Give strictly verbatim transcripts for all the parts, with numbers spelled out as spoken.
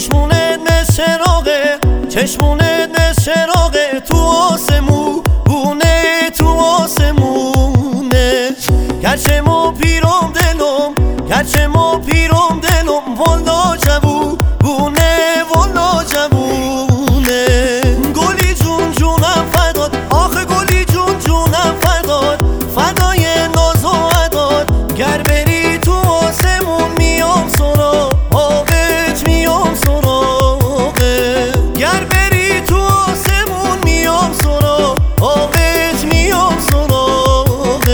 چشمونه نس چراغه، چشمونه نس چراغه، تو آسمونه، تو آسمونه. گرچه ما پیرم دلم، گرچه ما پیرم دلم، والا جوونه، والا جوونه. گلی جون جونم فداد، آخه گلی جون جونم فداد، فدای ناز و عداد. گر بری تو آسمون میام سراغت، میام سراغت. گر بری تو آسمون میام سراغت، میام سراغت.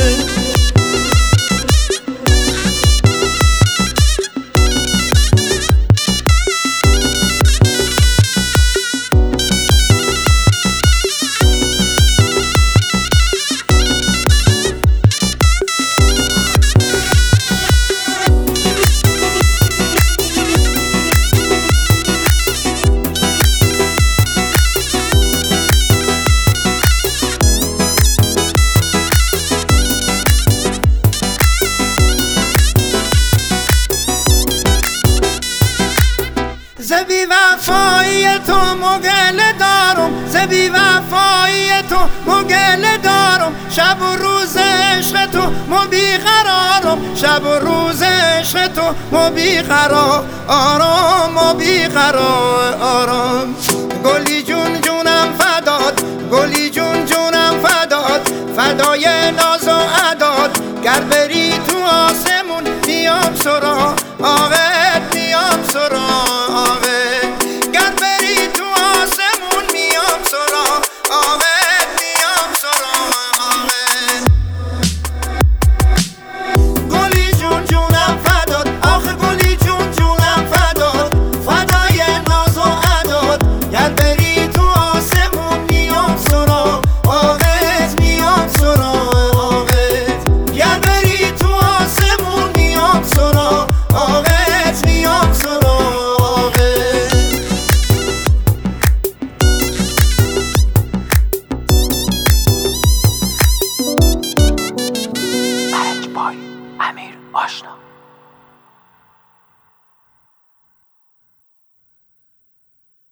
ز بی وفایی تو مگل دارم، ز بی وفایی تو مگل دارم. شب و روز عشق تو مو بیقرارم، شب و روز عشق تو مو بیقرار آرام، مو بیقرار آرام. گلی جون جونم فداد، گلی جون جونم فداد، فدای ناز و عداد. گر بری تو آسمون میام سراغت، میام سراغت.